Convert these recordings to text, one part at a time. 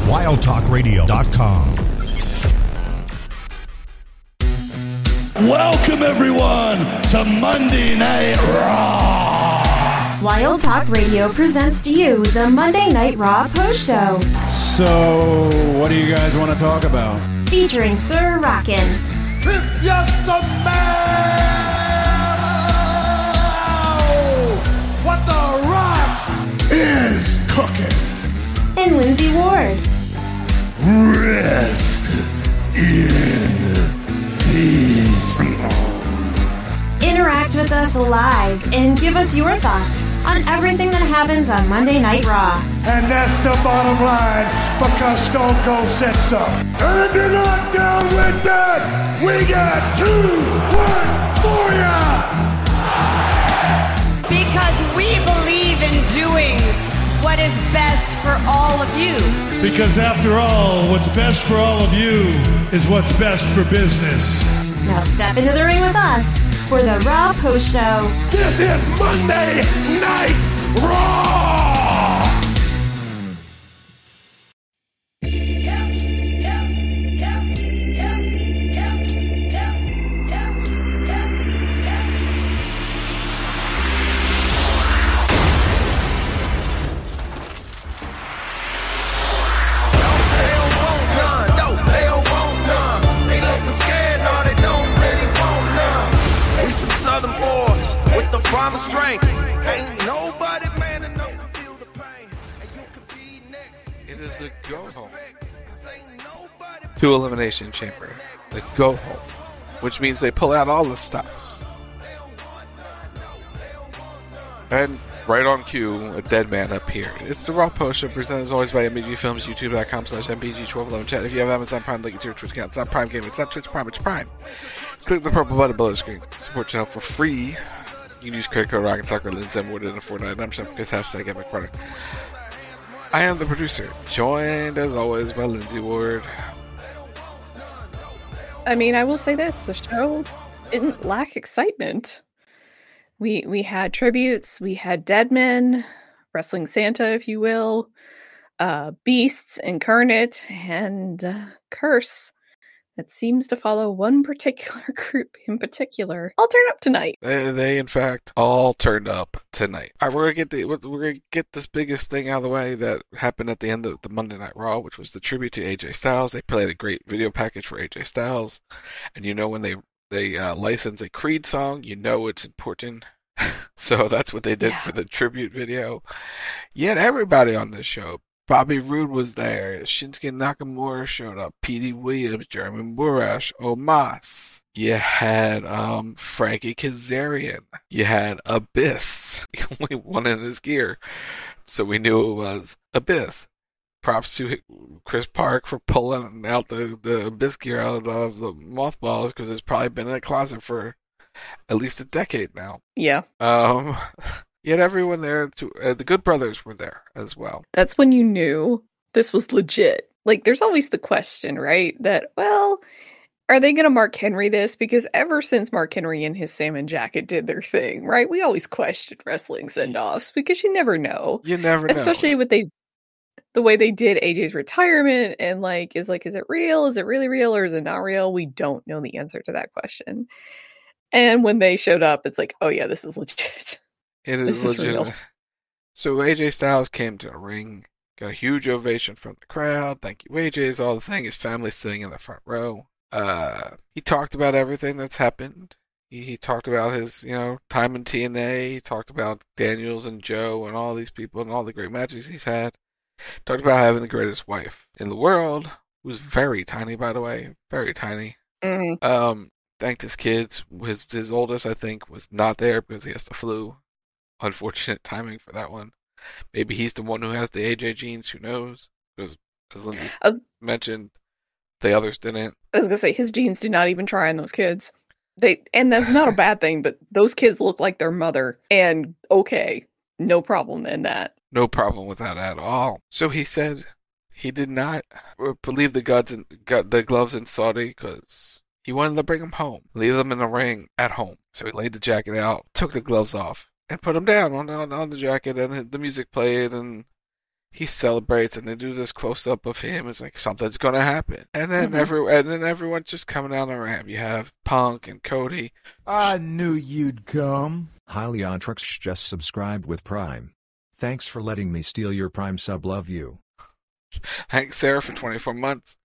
wildtalkradio.com. Welcome, everyone, to Monday Night Raw. Wild Talk Radio presents to you the Monday Night Raw Post Show. So, what do you guys want to talk about? Featuring Sir Rockin'. It's just a man. What the Rock is cooking. And Lindsay Ward. Rest in peace. Interact with us live and give us your thoughts on everything that happens on Monday Night Raw. And that's the bottom line, because Stone Cold said so. And if you're not down with that, we got 2 words for ya. Because we believe in doing what is best for all of you. Because after all, what's best for all of you is what's best for business. Now step into the ring with us for the Raw Post Show. This is Monday Night Raw! Strength. Ain't nobody man enough to feel the pain. And you could be next. It is the go home to Elimination Chamber. The go home, which means they pull out all the stops. And right on cue, a dead man appeared. It's the Raw Post Show, presented as always by MBG Films, youtube.com/MBG1211 chat. If you have Amazon Prime, link it to your Twitch account. It's not Prime Gaming, it's not Twitch Prime, it's Prime. Click the purple button below the screen. Support channel for free. You can use credit code Rocket Soccer, Lindsay Ward, and a Fortnite. I'm Chef Chris, hashtag Epic Product. I am the producer, joined as always by Lindsay Ward. I mean, I will say this: the show didn't lack excitement. We had tributes, we had dead men, wrestling Santa, if you will, beasts, incarnate, and Curse. That seems to follow one particular group in particular. All turn up tonight. They in fact all turned up tonight. All right, we're gonna get this biggest thing out of the way that happened at the end of the Monday Night Raw, which was the tribute to AJ Styles. They played a great video package for AJ Styles, and you know when they license a Creed song, you know it's important. So that's what they did for the tribute video. You had everybody on this show. Bobby Roode was there. Shinsuke Nakamura showed up. Petey Williams, Jeremy Borash, Omos. You had Frankie Kazarian. You had Abyss. The only one in his gear. So we knew it was Abyss. Props to Chris Park for pulling out the Abyss gear out of the mothballs, because it's probably been in a closet for at least a decade now. Yeah. You had everyone there. The Good Brothers were there as well. That's when you knew this was legit. Like, there's always the question, right? That, well, are they going to Mark Henry this? Because ever since Mark Henry and his salmon jacket did their thing, right? We always questioned wrestling send-offs because you never know. You never know. Especially with the way they did AJ's retirement and is it real? Is it really real or is it not real? We don't know the answer to that question. And when they showed up, it's like, oh yeah, this is legit. It is legitimate. So AJ Styles came to the ring, got a huge ovation from the crowd. Thank you, AJ's all the thing. His family's sitting in the front row. He talked about everything that's happened. He talked about his, time in TNA. He talked about Daniels and Joe and all these people and all the great matches he's had. Talked about having the greatest wife in the world, who's very tiny, by the way, very tiny. Mm-hmm. Thanked his kids. His oldest, I think, was not there because he has the flu. Unfortunate timing for that one. Maybe he's the one who has the AJ genes. Who knows? Because as Lindsay mentioned, the others didn't. I was gonna say his genes do not even try on those kids. And that's not a bad thing, but those kids look like their mother. And okay, no problem in that. No problem with that at all. So he said he did not leave the gloves in Saudi because he wanted to bring them home, leave them in the ring at home. So he laid the jacket out, took the gloves off, and put them down on the jacket, and the music played, and he celebrates, and they do this close up of him. It's like something's gonna happen, and then everyone's just coming down the ramp. You have Punk and Cody. I knew you'd come. Hyliantrix just subscribed with Prime. Thanks for letting me steal your Prime sub. Love you. Thanks, Sarah, for 24 months.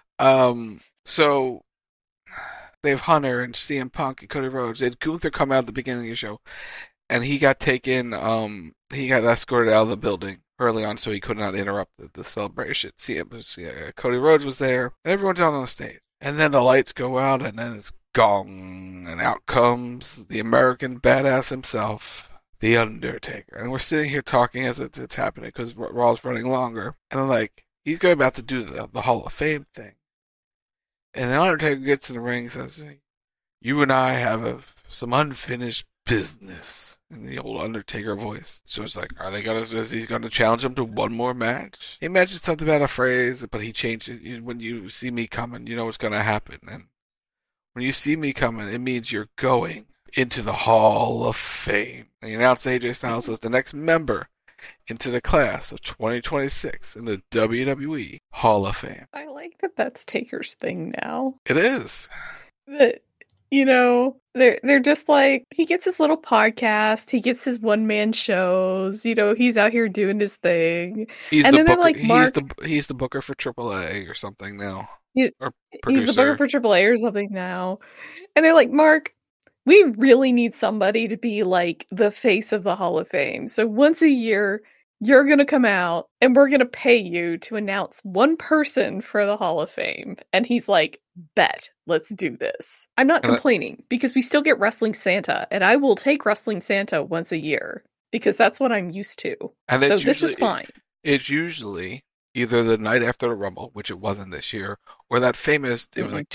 So they have Hunter and CM Punk and Cody Rhodes. They had Gunther come out at the beginning of the show, and he got taken. He got escorted out of the building early on, so he could not interrupt the celebration. Cody Rhodes was there, and everyone's down on the stage. And then the lights go out, and then it's gong, and out comes the American badass himself, The Undertaker. And we're sitting here talking as it's happening because Raw's running longer. And I'm like, he's going about to do the Hall of Fame thing. And The Undertaker gets in the ring and says, you and I have some unfinished business. In the old Undertaker voice. So it's like, is he gonna challenge him to one more match? He mentioned something about a phrase, but he changed it. When you see me coming, you know what's gonna happen. And when you see me coming, it means you're going into the Hall of Fame. And he announced AJ Styles as the next member into the class of 2026 in the WWE Hall of Fame. I like that that's Taker's thing now. It is. That, you know, they're just like, he gets his little podcast, he gets his one-man shows, you know, he's out here doing his thing. He's and the then booker, they're like, Mark, he's the booker for AAA or something now. Or he's the booker for AAA or something now. And they're like, Mark, we really need somebody to be like the face of the Hall of Fame. So once a year, you're going to come out and we're going to pay you to announce one person for the Hall of Fame. And he's like, bet, let's do this. I'm not complaining because we still get Wrestling Santa, and I will take Wrestling Santa once a year because that's what I'm used to. And so this is fine. It's usually either the night after the Rumble, which it wasn't this year, or that famous, it was like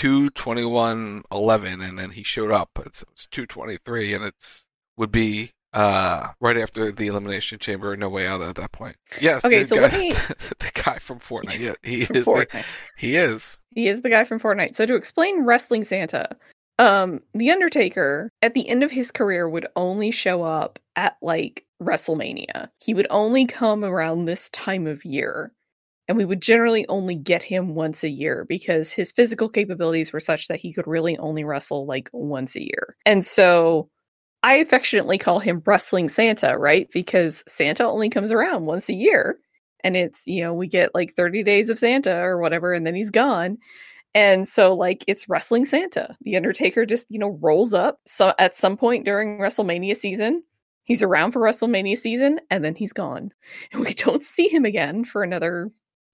2/21/11, and then he showed up. It's 2/23, and would be right after the Elimination Chamber, No Way Out at that point. Yes. Okay, so the guy from Fortnite. Yeah, he is. He is. He is the guy from Fortnite. So to explain Wrestling Santa, The Undertaker at the end of his career would only show up at like WrestleMania. He would only come around this time of year. And we would generally only get him once a year because his physical capabilities were such that he could really only wrestle like once a year. And so I affectionately call him Wrestling Santa, right? Because Santa only comes around once a year. And it's, you know, we get like 30 days of Santa or whatever, and then he's gone. And so, like, it's Wrestling Santa. The Undertaker just, you know, rolls up at some point during WrestleMania season. He's around for WrestleMania season, and then he's gone. And we don't see him again for another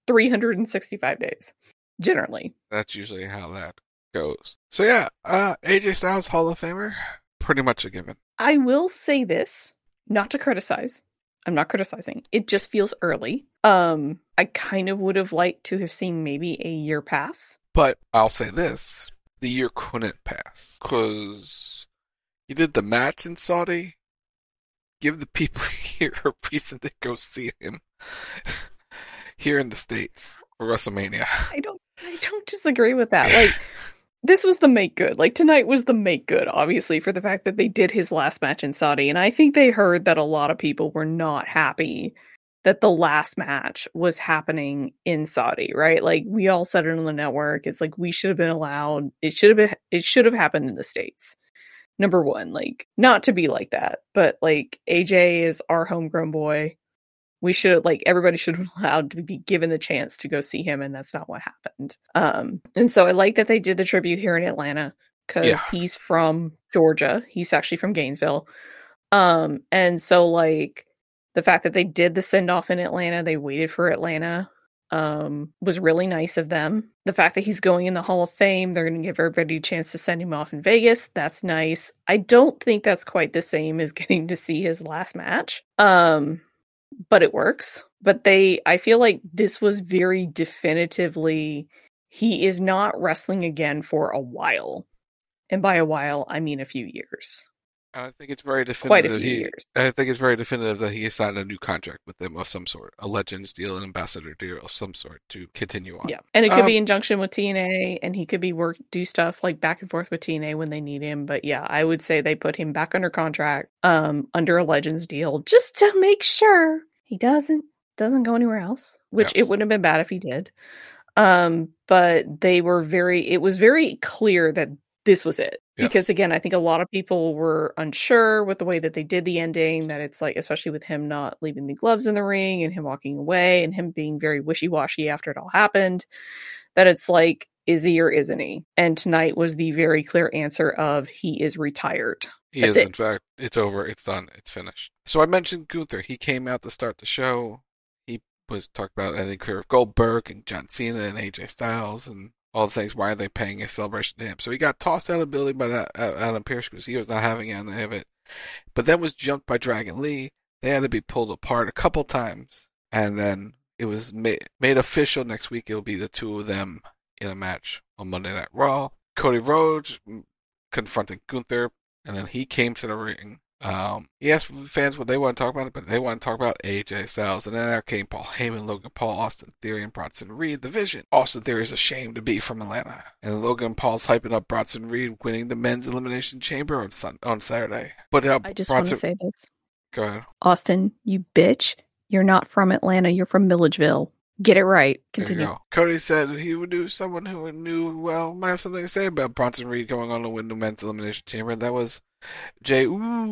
365 days, generally. That's usually how that goes. So, yeah, AJ Styles, Hall of Famer. Pretty much a given. I will say this, not to criticize. I'm not criticizing. It just feels early. I kind of would have liked to have seen maybe a year pass. But I'll say this. The year couldn't pass. Because you did the match in Saudi. Give the people here a reason to go see him. Here in the States for WrestleMania. I don't disagree with that. Like, this was the make good. Like, tonight was the make good, obviously, for the fact that they did his last match in Saudi. And I think they heard that a lot of people were not happy that the last match was happening in Saudi, right? Like, we all said it on the network. It's like, we should have been allowed. It should have happened in the States. Number one, like, not to be like that, but like, AJ is our homegrown boy. We should, like, everybody should have been allowed to be given the chance to go see him, and that's not what happened. And so I like that they did the tribute here in Atlanta, because he's from Georgia. He's actually from Gainesville. And so, like, the fact that they did the send-off in Atlanta, they waited for Atlanta, was really nice of them. The fact that he's going in the Hall of Fame, they're going to give everybody a chance to send him off in Vegas. That's nice. I don't think that's quite the same as getting to see his last match. But it works. But I feel like this was very definitively, he is not wrestling again for a while. And by a while, I mean a few years. I think it's very definitive. Quite a few years. I think it's very definitive that he signed a new contract with them of some sort, a Legends deal, an ambassador deal of some sort to continue on. Yeah, and it could be in junction with TNA, and he could be do stuff like back and forth with TNA when they need him. But yeah, I would say they put him back under contract, under a Legends deal, just to make sure he doesn't doesn't go anywhere else, which it Yes. wouldn't have been bad if he did. But it was very clear that this was it. Because Yes. again, I think a lot of people were unsure with the way that they did the ending, that it's like, especially with him not leaving the gloves in the ring and him walking away and him being very wishy-washy after it all happened, that it's like, is he or isn't he? And tonight was the very clear answer of he is retired. He That's is, it. in fact. It's over. It's done. It's finished. So I mentioned Gunther. He came out to start the show. He was talking about ending career of Goldberg and John Cena and AJ Styles and all the things. Why are they paying a celebration to him? So he got tossed out of the building by Adam Pearce because he was not having any of it. But then was jumped by Dragon Lee. They had to be pulled apart a couple times. And then it was made official next week. It'll be the two of them in a match on Monday Night Raw. Cody Rhodes confronted Gunther. And then he came to the ring. He asked fans what they want to talk about, but they want to talk about AJ Styles. And then out came Paul Heyman, Logan Paul, Austin Theory, and Bronson Reed, the Vision. Austin Theory is ashamed to be from Atlanta. And Logan Paul's hyping up Bronson Reed winning the men's elimination chamber on Saturday. But I just want to say this. Go ahead. Austin, you bitch. You're not from Atlanta. You're from Milledgeville. Get it right. Continue. There you go. Cody said he would do someone who knew, well, might have something to say about Bronson Reed going on to win the men's elimination chamber. And that was Jey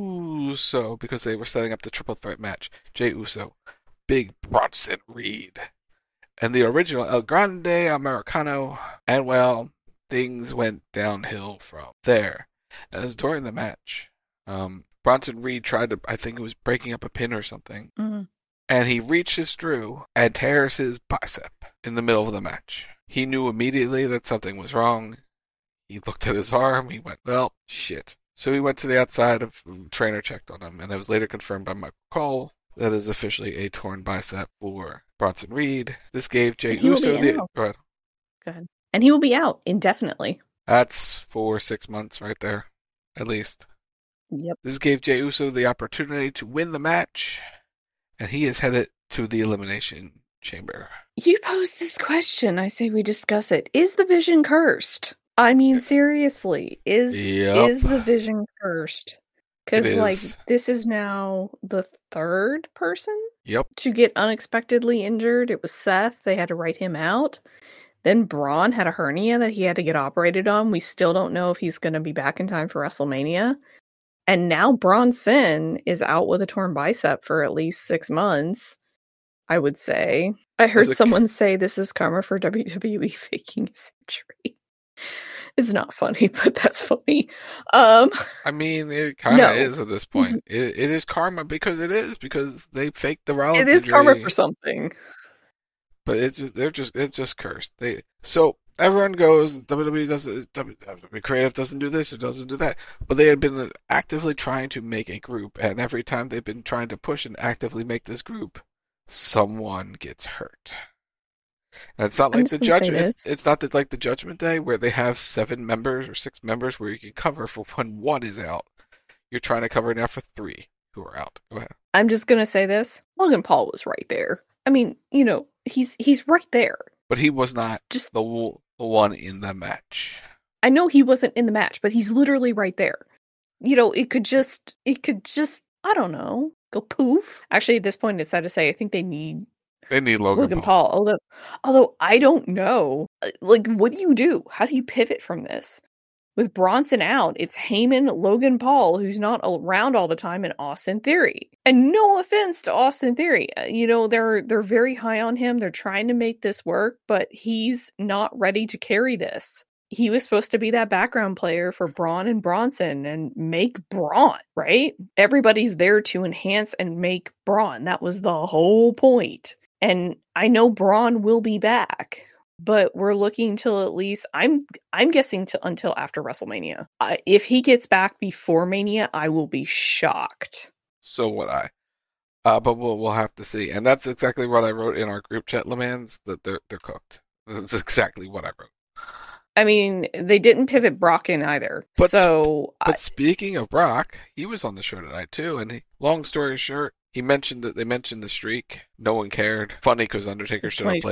Uso, because they were setting up the triple threat match. Jey Uso, Big Bronson Reed, and the original El Grande Americano. And well, things went downhill from there. As during the match, Bronson Reed tried to, I think it was breaking up a pin or something. Mm-hmm. And he reaches through and tears his bicep in the middle of the match. He knew immediately that something was wrong. He looked at his arm. He went, well, shit. So he went to the outside of trainer, checked on him, and it was later confirmed by Michael Cole that is officially a torn bicep for Bronson Reed. This gave Jey Uso the... Go ahead. And he will be out indefinitely. That's for 6 months right there, at least. Yep. This gave Jey Uso the opportunity to win the match, and he is headed to the Elimination Chamber. You posed this question. I say we discuss it. Is the Vision cursed? I mean, seriously, is the Vision cursed? Because, like, this is now the third person to get unexpectedly injured. It was Seth. They had to write him out. Then Braun had a hernia that he had to get operated on. We still don't know if he's going to be back in time for WrestleMania. And now Bronson is out with a torn bicep for at least 6 months, I would say. I heard someone say this is karma for WWE faking his injury. It's not funny, but that's funny. I mean, it kind of is at this point. It is karma because they faked the Rollins injury. It is karma for something. But it's just cursed. So everyone goes, WWE Creative doesn't do this, it doesn't do that. But they had been actively trying to make a group, and every time they've been trying to push and actively make this group, someone gets hurt. And it's not like the judgment. It's not like the Judgment Day where they have 7 members or 6 members where you can cover for when 1 is out. You're trying to cover now for 3 who are out. Go ahead. I'm just gonna say this: Logan Paul was right there. I mean, you know, he's right there. But he was not just the one in the match. I know he wasn't in the match, but he's literally right there. You know, it could just, I don't know, go poof. Actually, at this point, it's sad to say, I think they need Logan Paul. Although I don't know, like, what do? How do you pivot from this? With Bronson out, it's Heyman, Logan Paul, who's not around all the time, and Austin Theory. And no offense to Austin Theory, you know, they're very high on him. They're trying to make this work, but he's not ready to carry this. He was supposed to be that background player for Braun and Bronson and make Braun, right? Everybody's there to enhance and make Braun. That was the whole point. And I know Braun will be back, but we're looking till at least, I'm guessing until after WrestleMania. If he gets back before Mania, I will be shocked. So would I. But we'll have to see. And that's exactly what I wrote in our group chat, Lemans, that they're cooked. That's exactly what I wrote. I mean, they didn't pivot Brock in either. But speaking of Brock, he was on the show tonight too. And long story short, they mentioned the streak. No one cared. Funny because Undertaker showed up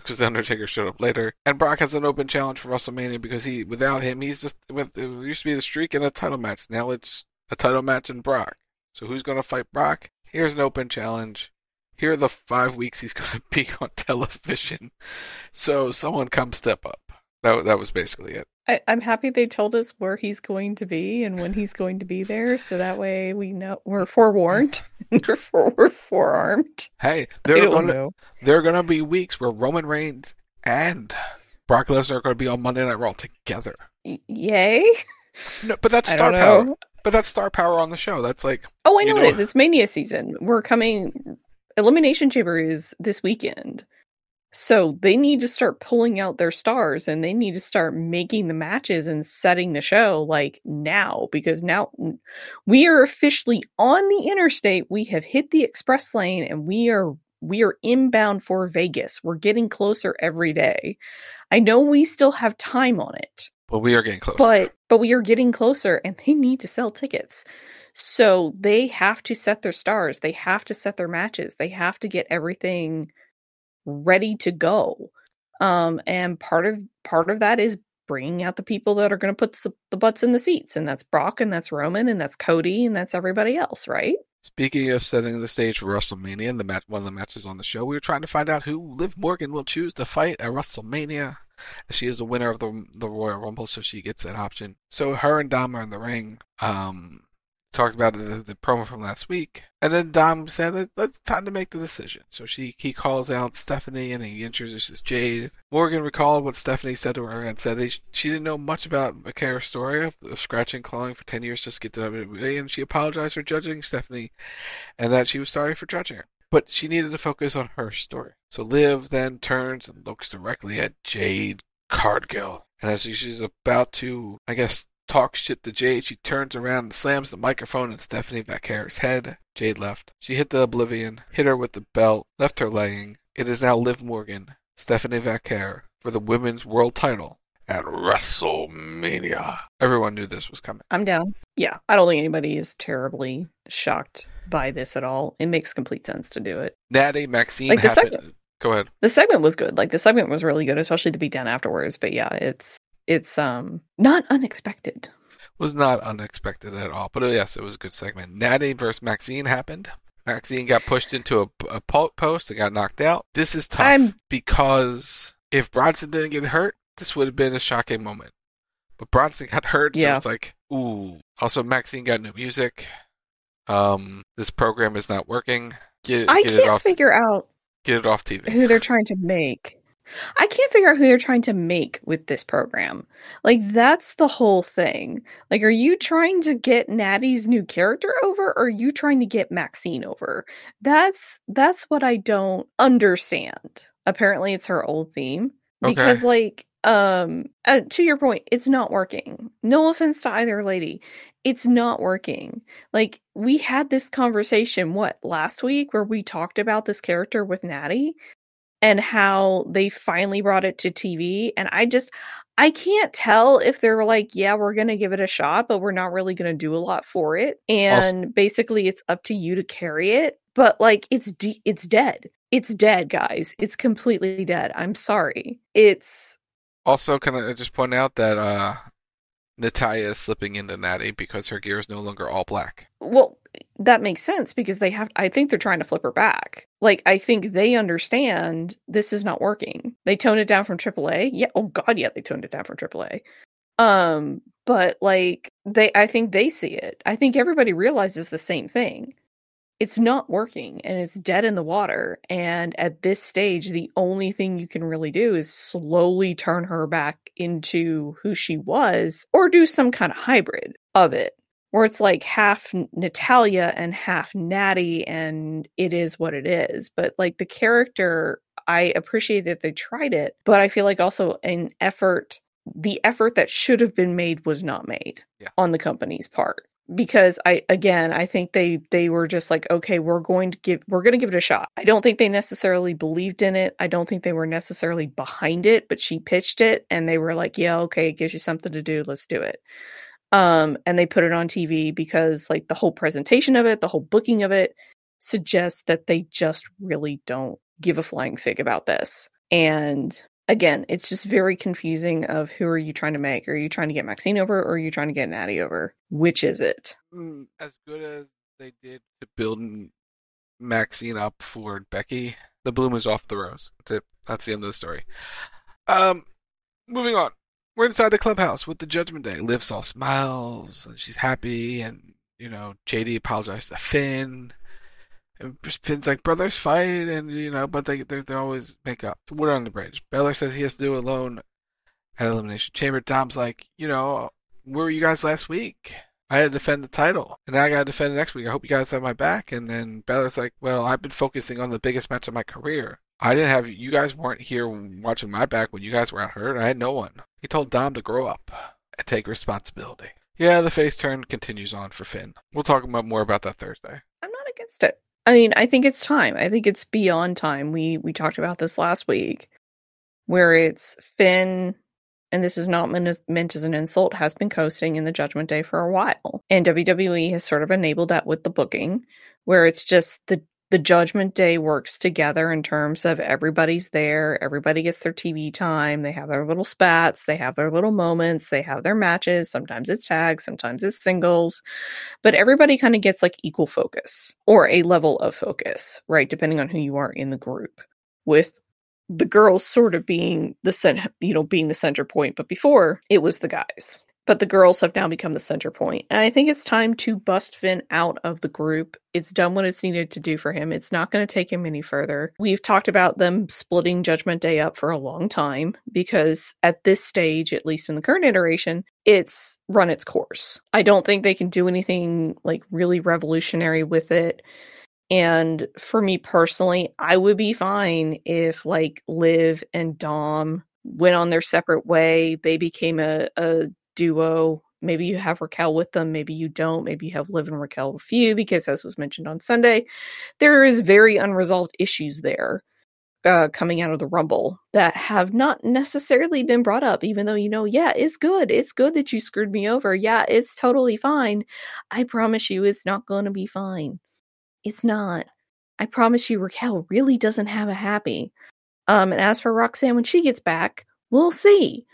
later. And Brock has an open challenge for WrestleMania because without him, he's just it used to be the streak and a title match. Now it's a title match and Brock. So who's going to fight Brock? Here's an open challenge. here are the 5 weeks he's going to be on television. So someone come step up. That was basically it. I'm happy they told us where he's going to be and when he's going to be there, so that way we know we're forewarned. We're forearmed. Hey, there are going to be weeks where Roman Reigns and Brock Lesnar are going to be on Monday Night Raw together. Yay! No, but that's star power. But that's star power on the show. That's like, oh, I know it is. It's Mania season. We're coming. Elimination Chamber is this weekend. So they need to start pulling out their stars and they need to start making the matches and setting the show like now, because now we are officially on the interstate. We have hit the express lane and we are inbound for Vegas. We're getting closer every day. I know we still have time on it. But we are getting closer. But we are getting closer and they need to sell tickets. So they have to set their stars. They have to set their matches. They have to get everything ready to go. And part of that is bringing out the people that are going to put the butts in the seats. And that's Brock, and that's Roman, and that's Cody, and that's everybody else, right? Speaking of setting the stage for WrestleMania, and one of the matches on the show, we were trying to find out who Liv Morgan will choose to fight at WrestleMania. She is the winner of the Royal Rumble, so she gets that option. So her and Dom are in the ring. Talked about the promo from last week, and then Dom said that it's time to make the decision. So he calls out Stephanie and he introduces Jade. Morgan recalled what Stephanie said to her and said she didn't know much about Akira's story of scratching and clawing for 10 years just to get to WWE, and she apologized for judging Stephanie and that she was sorry for judging her. But she needed to focus on her story. So Liv then turns and looks directly at Jade Cargill, and as she's about to, I guess, talk shit to Jade, she turns around and slams the microphone in Stephanie Vaquera's head. Jade left. She hit the Oblivion, hit her with the belt, left her laying. It is now Liv Morgan, Stephanie Vaquera, for the women's world title at WrestleMania. Everyone knew this was coming. I'm down. Yeah, I don't think anybody is terribly shocked by this at all. It makes complete sense to do it. Natty, Maxine happened. Go ahead. The segment was good. Like, the segment was really good, especially the beatdown afterwards. But yeah, it's not unexpected. Was not unexpected at all. But yes, it was a good segment. Natty versus Maxine happened. Maxine got pushed into a post and got knocked out. This is tough because if Bronson didn't get hurt, this would have been a shocking moment. But Bronson got hurt, so it's like, ooh. Also, Maxine got new music. This program is not working. I can't figure out Get it off TV. Who they're trying to make. I can't figure out who they're trying to make with this program. Like, that's the whole thing. Like, are you trying to get Natty's new character over, or are you trying to get Maxine over? That's what I don't understand. Apparently it's her old theme. Because, like, to your point, it's not working. No offense to either lady. It's not working. Like, we had this conversation, last week, where we talked about this character with Natty and how they finally brought it to TV. And I can't tell if they're like, yeah, we're going to give it a shot, but we're not really going to do a lot for it. And basically it's up to you to carry it. But, like, it's dead. It's dead, guys. It's completely dead. I'm sorry. It's... Also, can I just point out that Natalya is slipping into Natty because her gear is no longer all black. Well, that makes sense because I think they're trying to flip her back. Like, I think they understand this is not working. They toned it down from AAA. Yeah. Oh God. Yeah. They toned it down from AAA. But, like, I think they see it. I think everybody realizes the same thing. It's not working and it's dead in the water. And at this stage, the only thing you can really do is slowly turn her back into who she was, or do some kind of hybrid of it where it's like half Natalya and half Natty, and it is what it is. But, like, the character, I appreciate that they tried it, but I feel like also the effort that should have been made was not made on the company's part. Because I think they were just like, okay, we're going to give it a shot. I don't think they necessarily believed in it. I don't think they were necessarily behind it, but she pitched it and they were like, yeah, okay, it gives you something to do. Let's do it. And they put it on TV because, like, the whole presentation of it, the whole booking of it suggests that they just really don't give a flying fig about this. And again, it's just very confusing of who are you trying to make? Are you trying to get Maxine over, or are you trying to get Natty over? Which is it? As good as they did to build Maxine up for Becky. The bloom is off the rose. That's it. That's the end of the story. Moving on. We're inside the clubhouse with the Judgment Day. Liv's all smiles and she's happy, and JD apologized to Finn. And Finn's like, brothers fight, and but they always make up. Water on the bridge. Balor says he has to do it alone at Elimination Chamber. Dom's like, where were you guys last week? I had to defend the title, and now I got to defend it next week. I hope you guys have my back. And then Balor's like, well, I've been focusing on the biggest match of my career. You guys weren't here watching my back when you guys were out hurt. I had no one. He told Dom to grow up and take responsibility. Yeah, the face turn continues on for Finn. We'll talk more about that Thursday. I'm not against it. I mean, I think it's time. I think it's beyond time. We talked about this last week, where it's Finn, and this is not meant as an insult, has been coasting in the Judgment Day for a while. And WWE has sort of enabled that with the booking, where it's just the Judgment Day works together in terms of everybody's there, everybody gets their TV time, they have their little spats, they have their little moments, they have their matches, sometimes it's tags, sometimes it's singles, but everybody kind of gets like equal focus, or a level of focus, right, depending on who you are in the group, with the girls sort of being the center point, but before it was the guys. But the girls have now become the center point. And I think it's time to bust Finn out of the group. It's done what it's needed to do for him. It's not going to take him any further. We've talked about them splitting Judgment Day up for a long time, because at this stage, at least in the current iteration, it's run its course. I don't think they can do anything like really revolutionary with it. And for me personally, I would be fine if like Liv and Dom went on their separate way. They became a duo. Maybe you have Raquel with them, maybe you don't, maybe you have Liv and Raquel with you, because as was mentioned on Sunday, there is very unresolved issues there coming out of the Rumble that have not necessarily been brought up, even though yeah, it's good that you screwed me over, yeah, it's totally fine. I promise you it's not going to be fine. It's not. I promise you Raquel really doesn't have a happy. And as for Roxanne, when she gets back, we'll see.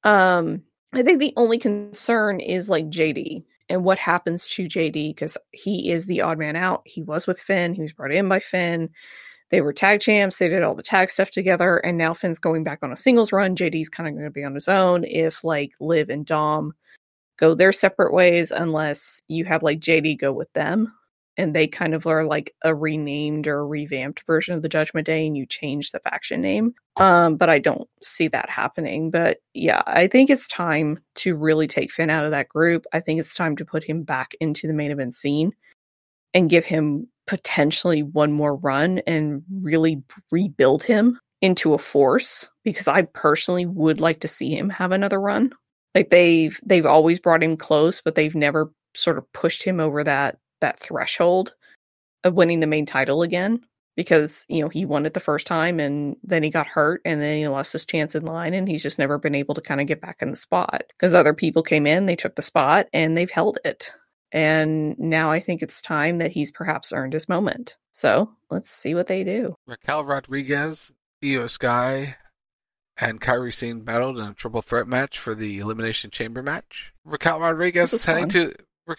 I think the only concern is like JD and what happens to JD, because he is the odd man out. He was with Finn. He was brought in by Finn. They were tag champs. They did all the tag stuff together. And now Finn's going back on a singles run. JD's kind of going to be on his own if like Liv and Dom go their separate ways, unless you have like JD go with them. And they kind of are like a renamed or revamped version of the Judgment Day, and you change the faction name. But I don't see that happening. But yeah, I think it's time to really take Finn out of that group. I think it's time to put him back into the main event scene and give him potentially one more run and really rebuild him into a force, because I personally would like to see him have another run. Like they've always brought him close, but they've never sort of pushed him over that threshold of winning the main title again, because he won it the first time and then he got hurt and then he lost his chance in line, and he's just never been able to kind of get back in the spot, because other people came in, they took the spot and they've held it. And now I think it's time that he's perhaps earned his moment. So let's see what they do. Raquel Rodriguez, Io Sky, and Kairi Sane battled in a triple threat match for the Elimination Chamber match. Raquel Rodriguez is heading to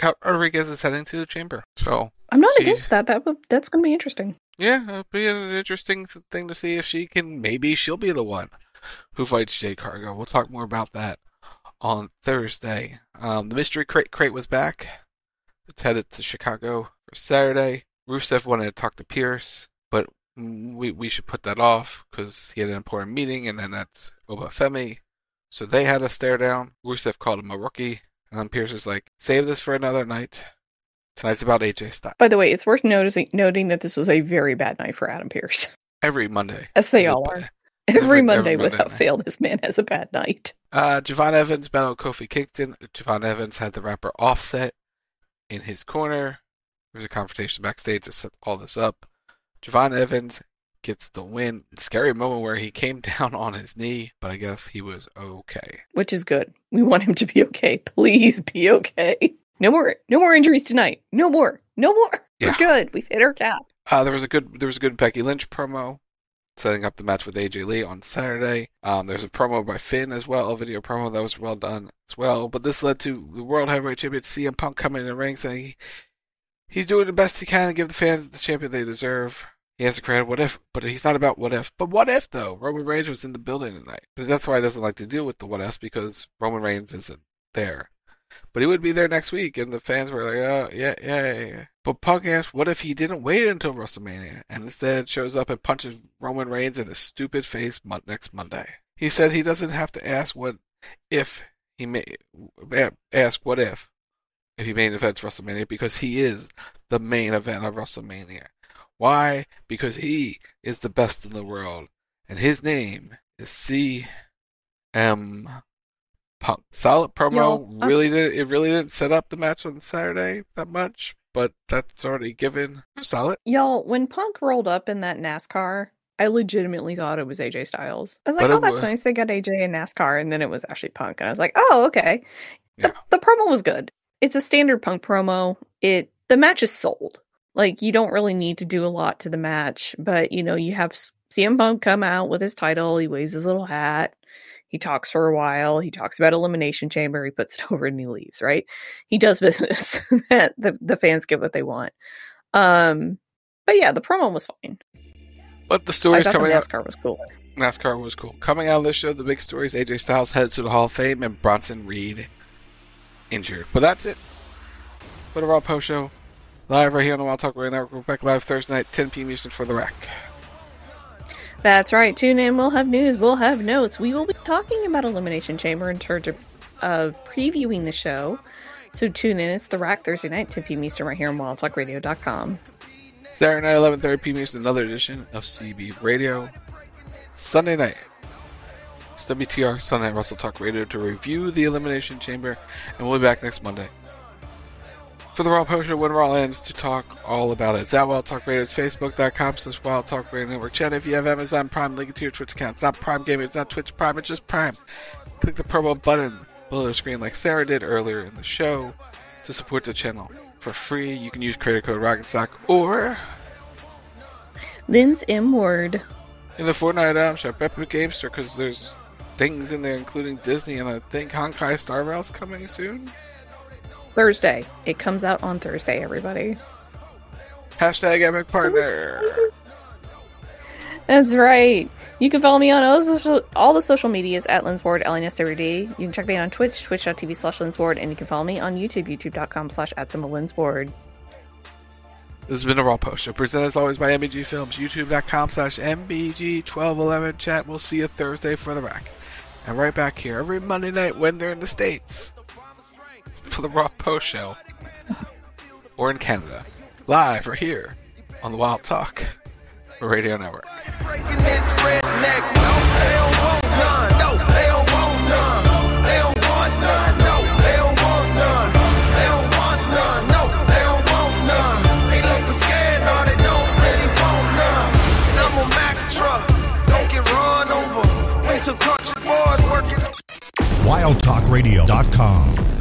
the chamber. So I'm not against that. That's going to be interesting. Yeah, it'll be an interesting thing to see if she'll be the one who fights Jade Cargill. We'll talk more about that on Thursday. The Mystery Crate was back. It's headed to Chicago for Saturday. Rusev wanted to talk to Pierce, but we should put that off because he had an important meeting, and then that's Obafemi. So they had a stare down. Rusev called him a rookie. And then Pierce is like, save this for another night. Tonight's about AJ Styles. By the way, it's worth noting that this was a very bad night for Adam Pierce. Every Monday. As they all are. Every Monday without fail, this man has a bad night. Javon Evans battled Kofi Kingston. Javon Evans had the rapper Offset in his corner. There was a confrontation backstage to set all this up. Javon Evans gets the win. Scary moment where he came down on his knee, but I guess he was okay. Which is good. We want him to be okay. Please be okay. No more injuries tonight. No more. Yeah. We're good. We've hit our cap. There was a good Becky Lynch promo setting up the match with AJ Lee on Saturday. There's a promo by Finn as well, a video promo that was well done as well. But this led to the World Heavyweight Champion CM Punk coming in the ring saying He's doing the best he can to give the fans the champion they deserve. He has to create what if, but he's not about what if. But what if, though? Roman Reigns was in the building tonight. But that's why he doesn't like to deal with the what ifs, because Roman Reigns isn't there. But he would be there next week, and the fans were like, oh, yeah. But Punk asked, what if he didn't wait until WrestleMania, and instead shows up and punches Roman Reigns in his stupid face next Monday? He said he doesn't have to ask what if he may ask what if he main events WrestleMania, because he is the main event of WrestleMania. Why? Because he is the best in the world, and his name is CM Punk. Solid promo. Really didn't set up the match on Saturday that much, but that's already given. Solid. Y'all, when Punk rolled up in that NASCAR, I legitimately thought it was AJ Styles. I was like, that's nice. They got AJ in NASCAR, and then it was actually Punk. And I was like, oh, okay. The promo was good. It's a standard Punk promo. The match is sold. Like, you don't really need to do a lot to the match, but, you have CM Punk come out with his title. He waves his little hat. He talks for a while. He talks about Elimination Chamber. He puts it over and he leaves, right? He does business. the fans get what they want. But yeah, the promo was fine. But the stories coming out... NASCAR was cool. NASCAR was cool. Coming out of this show, the big story is AJ Styles headed to the Hall of Fame and Bronson Reed injured. But that's it for the Raw Post Show. Live right here on the Wild Talk Radio Network. We're back live Thursday night, 10 p.m. Eastern for The Rack. That's right. Tune in. We'll have news. We'll have notes. We will be talking about Elimination Chamber in terms of previewing the show. So tune in. It's The Rack Thursday night, 10 p.m. Eastern right here on WildTalkRadio.com. Saturday night, 11:30 p.m. Eastern, another edition of CB Radio. Sunday night, it's WTR Sunday Night Wrestle Talk Radio to review the Elimination Chamber. And we'll be back next Monday for the Raw Post Show when Raw ends to talk all about it. It's at Wild Talk Radio. It's Facebook.com/Wild Talk Radio Network. Chat if you have Amazon Prime, link it to your Twitch account. It's not Prime Gaming, it's not Twitch Prime, it's just Prime. Click the promo button below the screen like Sarah did earlier in the show to support the channel for free. You can use creator code RocketSock or Lynn's M Word in the Fortnite item shop, Epic Game Store, because there's things in there including Disney, and I think Honkai Star Rail's coming soon. Thursday. It comes out on Thursday, everybody. Hashtag Epic Partner. That's right. You can follow me on all the social medias at Linsboard, LNSWD. You can check me out on Twitch, twitch.tv/Linsboard, and you can follow me on YouTube, youtube.com/@Linsboard. This has been a Raw Post Show, presented as always by MBG Films, youtube.com/MBG1211. Chat, we'll see you Thursday for The Rack. And right back here every Monday night when they're in the States for the Raw Post Show. Or in Canada. Live right here on the Wild Talk Radio Network. Breaking this redneck, no, they don't want none, no, they don't want none, they don't want none, no, they don't want none, they don't want none, no, they don't want none, they looking scared, no, they don't really want none, and I'm a Mack truck, don't get run over, we some country boys working. WildTalkRadio.com